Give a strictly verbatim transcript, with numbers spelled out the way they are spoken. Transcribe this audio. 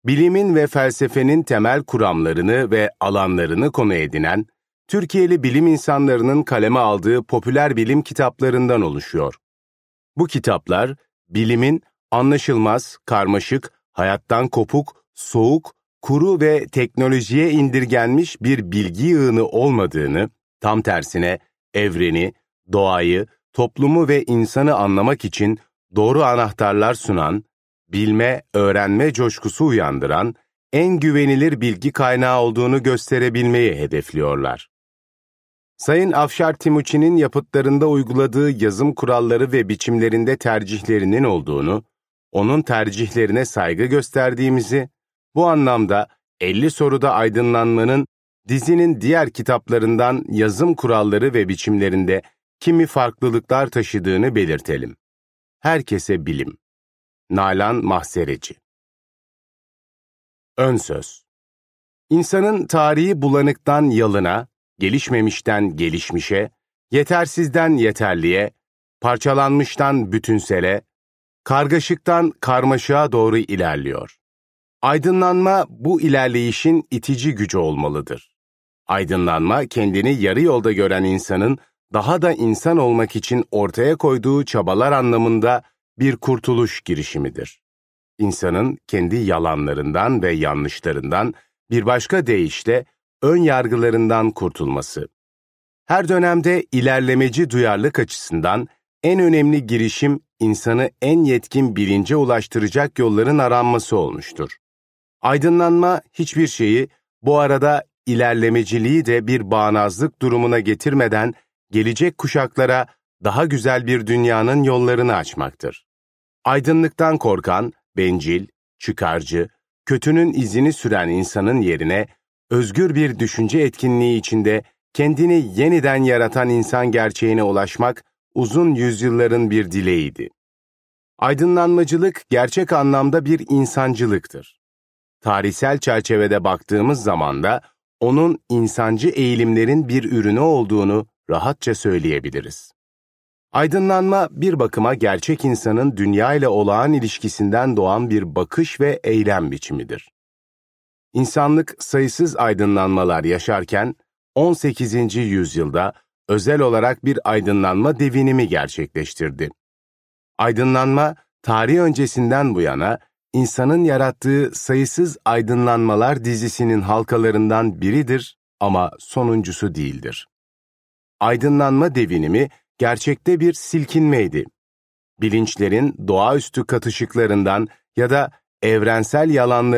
bilimin ve felsefenin temel kuramlarını ve alanlarını konu edinen, Türkiye'li bilim insanlarının kaleme aldığı popüler bilim kitaplarından oluşuyor. Bu kitaplar, bilimin anlaşılmaz, karmaşık, hayattan kopuk, soğuk, kuru ve teknolojiye indirgenmiş bir bilgi yığını olmadığını, tam tersine evreni, doğayı, toplumu ve insanı anlamak için doğru anahtarlar sunan, bilme, öğrenme coşkusu uyandıran, en güvenilir bilgi kaynağı olduğunu gösterebilmeyi hedefliyorlar. Sayın Afşar Timuçin'in yapıtlarında uyguladığı yazım kuralları ve biçimlerinde tercihlerinin olduğunu, onun tercihlerine saygı gösterdiğimizi, bu anlamda elli soruda aydınlanmanın dizinin diğer kitaplarından yazım kuralları ve biçimlerinde kimi farklılıklar taşıdığını belirtelim. Herkese bilim. Nalan Mahsereci. Ön söz. İnsanın tarihi bulanıktan yalına, gelişmemişten gelişmişe, yetersizden yeterliğe, parçalanmıştan bütünsele, kargaşıktan karmaşığa doğru ilerliyor. Aydınlanma bu ilerleyişin itici gücü olmalıdır. Aydınlanma kendini yarı yolda gören insanın daha da insan olmak için ortaya koyduğu çabalar anlamında bir kurtuluş girişimidir. İnsanın kendi yalanlarından ve yanlışlarından, bir başka deyişle ön yargılarından kurtulması. Her dönemde ilerlemeci duyarlılık açısından en önemli girişim insanı en yetkin bilince ulaştıracak yolların aranması olmuştur. Aydınlanma hiçbir şeyi, bu arada ilerlemeciliği de bir bağnazlık durumuna getirmeden gelecek kuşaklara daha güzel bir dünyanın yollarını açmaktır. Aydınlıktan korkan, bencil, çıkarcı, kötünün izini süren insanın yerine özgür bir düşünce etkinliği içinde kendini yeniden yaratan insan gerçeğine ulaşmak uzun yüzyılların bir dileğiydi. Aydınlanmacılık gerçek anlamda bir insancılıktır. Tarihsel çerçevede baktığımız zaman da onun insancı eğilimlerin bir ürünü olduğunu rahatça söyleyebiliriz. Aydınlanma bir bakıma gerçek insanın dünya ile olağan ilişkisinden doğan bir bakış ve eylem biçimidir. İnsanlık sayısız aydınlanmalar yaşarken on sekizinci yüzyılda özel olarak bir aydınlanma devinimi gerçekleştirdi. Aydınlanma, tarih öncesinden bu yana insanın yarattığı sayısız aydınlanmalar dizisinin halkalarından biridir ama sonuncusu değildir. Aydınlanma devinimi gerçekte bir silkinmeydi. Bilinçlerin doğaüstü katışıklarından ya da evrensel yalanlarından